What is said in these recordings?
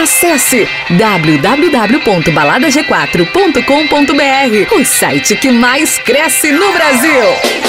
Acesse www.baladag4.com.br, o site que mais cresce no Brasil.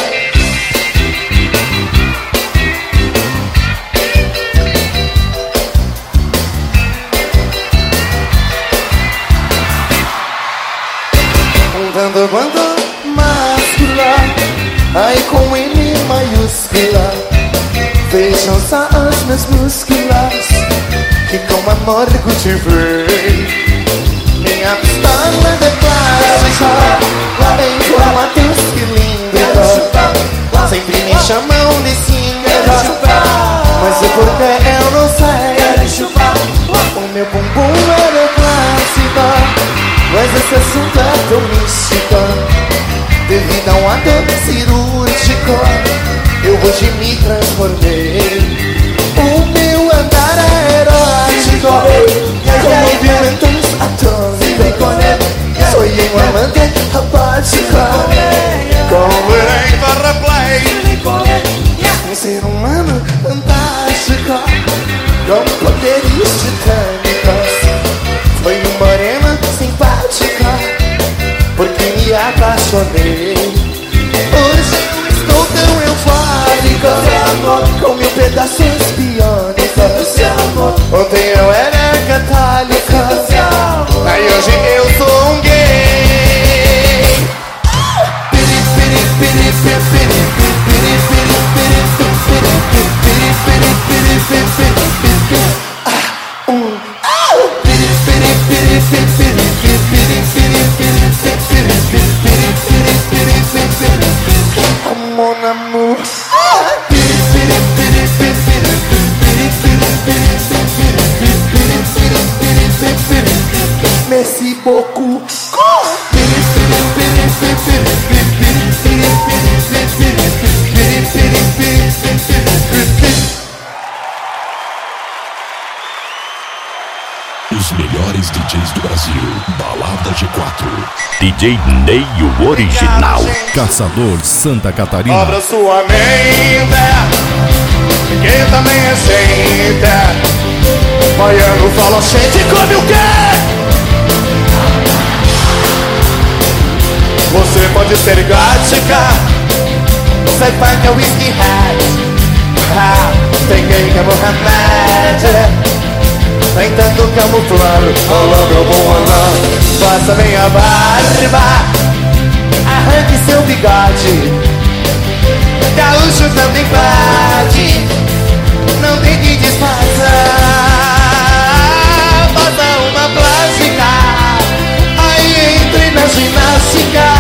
Tanto quanto máscula, ai com M maiúscula, vejam só os meus músculos que com amor cultivei. Minha pistola de plástico vem com a tua cilindro, sempre me chamam de cíngaro, mas o porquê eu não sei. O meu bumbum é de plástico, mas esse assunto é tão místico. Devido a um ato cirúrgico, eu hoje me transformei. O meu andar é erótico, com movimentos atômicos. Sou um amante apático, com direito a replay. Um ser humano fantástico, com poderes titânicos. Foi um morena simpática, porque me apaixonei. Hoje eu estou tão eufórico, com mil pedaços biônicos. Ontem eu era católico, aí hoje eu sou um gay. Mon amour. Merci beaucoup. Os melhores DJs do Brasil, Balada G4. DJ Ney, o original. Caçador Santa Catarina. Abra sua mente, que também é gente. Baiano fala gente, come o quê? Você pode ser gótica, você funk é whisky hat. Tem gay que é Mohamed, nem tanto camuflado. Olá meu bom anão, faça bem a barba, arranque seu bigode. Gaúcho também pode, não tem que disfarçar. Bota uma plástica, aí entre na ginástica.